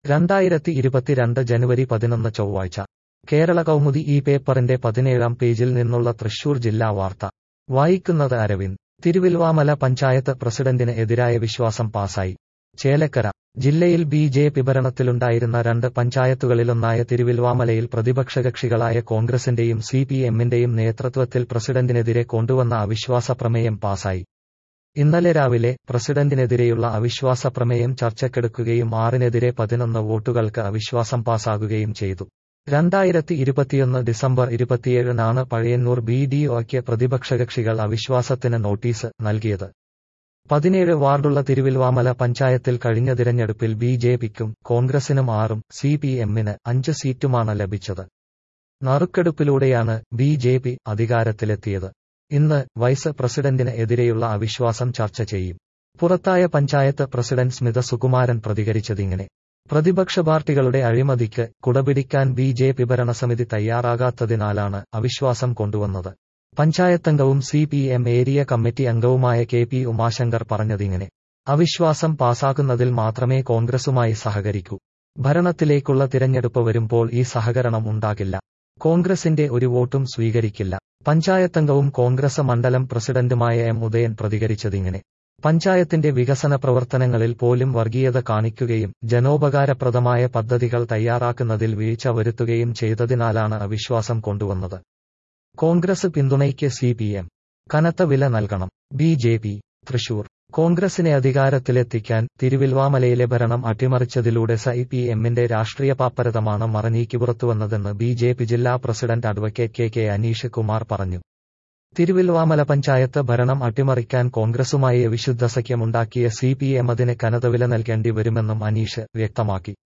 2022 ജനുവരി 11 ചൊവ്വാഴ്ച കേരള കൗമുദി ഈ പേപ്പറിന്റെ 17-ാം പേജിൽ നിന്നുള്ള തൃശൂർ ജില്ലാ വാർത്ത വായിക്കുന്നത് അരവിന്ദ്. തിരുവില്വാമല പഞ്ചായത്ത് പ്രസിഡന്റിന് എതിരായ വിശ്വാസം പാസായി. ചേലക്കര ജില്ലയിൽ ബി.ജെ.പി. ഭരണത്തിലുണ്ടായിരുന്ന 2 പഞ്ചായത്തുകളിലൊന്നായ തിരുവില്വാമലയിൽ പ്രതിപക്ഷകക്ഷികളായ കോൺഗ്രസിന്റെയും സി.പി.എമ്മിന്റെയും നേതൃത്വത്തിൽ പ്രസിഡന്റിനെതിരെ കൊണ്ടുവന്ന അവിശ്വാസ പ്രമേയം പാസായി. ഇന്നലെ രാവിലെ പ്രസിഡന്റിനെതിരെയുള്ള അവിശ്വാസ പ്രമേയം ചർച്ചയ്ക്കെടുക്കുകയും 6-നെതിരെ 11 വോട്ടുകൾക്ക് അവിശ്വാസം പാസാകുകയും ചെയ്തു. 2021 ഡിസംബർ 27-നാണ് പഴയന്നൂർ ബി.ഡി.ഒയ്ക്ക് പ്രതിപക്ഷകക്ഷികൾ അവിശ്വാസത്തിന് നോട്ടീസ് നൽകിയത്. 17 വാർഡുള്ള തിരുവില്വാമല പഞ്ചായത്തിൽ കഴിഞ്ഞ തിരഞ്ഞെടുപ്പിൽ ബി.ജെ.പിക്കും കോൺഗ്രസിനും 6ഉം സി.പി.എമ്മിന് 5 സീറ്റുമാണ് ലഭിച്ചത്. നറുക്കെടുപ്പിലൂടെയാണ് ബി.ജെ.പി. അധികാരത്തിലെത്തിയത്. ഇന്ന് വൈസ് പ്രസിഡന്റിന് എതിരെയുള്ള അവിശ്വാസം ചർച്ച ചെയ്യും. പുറത്തായ പഞ്ചായത്ത് പ്രസിഡന്റ് സ്മിത സുകുമാരൻ പ്രതികരിച്ചതിങ്ങനെ: പ്രതിപക്ഷ പാർട്ടികളുടെ അഴിമതിക്ക് കുടപിടിക്കാൻ ബി.ജെ.പി. ഭരണസമിതി തയ്യാറാകാത്തതിനാലാണ് അവിശ്വാസം കൊണ്ടുവന്നത്. പഞ്ചായത്തംഗവും സി.പി.എം ഏരിയ കമ്മിറ്റി അംഗവുമായ കെ.പി. ഉമാശങ്കർ പറഞ്ഞതിങ്ങനെ: അവിശ്വാസം പാസാക്കുന്നതിൽ മാത്രമേ കോൺഗ്രസുമായി സഹകരിക്കൂ. ഭരണത്തിലേക്കുള്ള തിരഞ്ഞെടുപ്പ് വരുമ്പോൾ ഈ സഹകരണം ഉണ്ടാകില്ല. കോൺഗ്രസിന്റെ ഒരു വോട്ടും സ്വീകരിക്കില്ല. പഞ്ചായത്തംഗവും കോൺഗ്രസ് മണ്ഡലം പ്രസിഡന്റുമായ എം. ഉദയൻ പ്രതികരിച്ചതിങ്ങനെ: പഞ്ചായത്തിന്റെ വികസന പ്രവർത്തനങ്ങളിൽ പോലും വർഗീയത കാണിക്കുകയും ജനോപകാരപ്രദമായ പദ്ധതികൾ തയ്യാറാക്കുന്നതിൽ വീഴ്ച വരുത്തുകയും ചെയ്തതിനാലാണ് അവിശ്വാസം കൊണ്ടുവന്നത്. കോൺഗ്രസ് പിന്തുണയ്ക്ക് സി.പി.എം. കനത്ത വില നൽകണം. ബി.ജെ.പി. തൃശൂർ കോൺഗ്രസിനെ അധികാരത്തിലെത്തിക്കാൻ തിരുവില്വാമലയിലെ ഭരണം അട്ടിമറിച്ചതിലൂടെ സി.പി.എമ്മിന്റെ രാഷ്ട്രീയ പാപ്പരതമാണ് മറനീക്കി പുറത്തുവന്നതെന്ന് ബി.ജെ.പി. ജില്ലാ president advocate K. Aneesh Kumar പറഞ്ഞു. തിരുവില്വാമല പഞ്ചായത്ത് ഭരണം അട്ടിമറിക്കാൻ കോൺഗ്രസുമായി അവിശുദ്ധ സഖ്യമുണ്ടാക്കിയ സി.പി.എം അതിന് കനത്ത വില നൽകേണ്ടി വരുമെന്നും അനീഷ് വ്യക്തമാക്കി.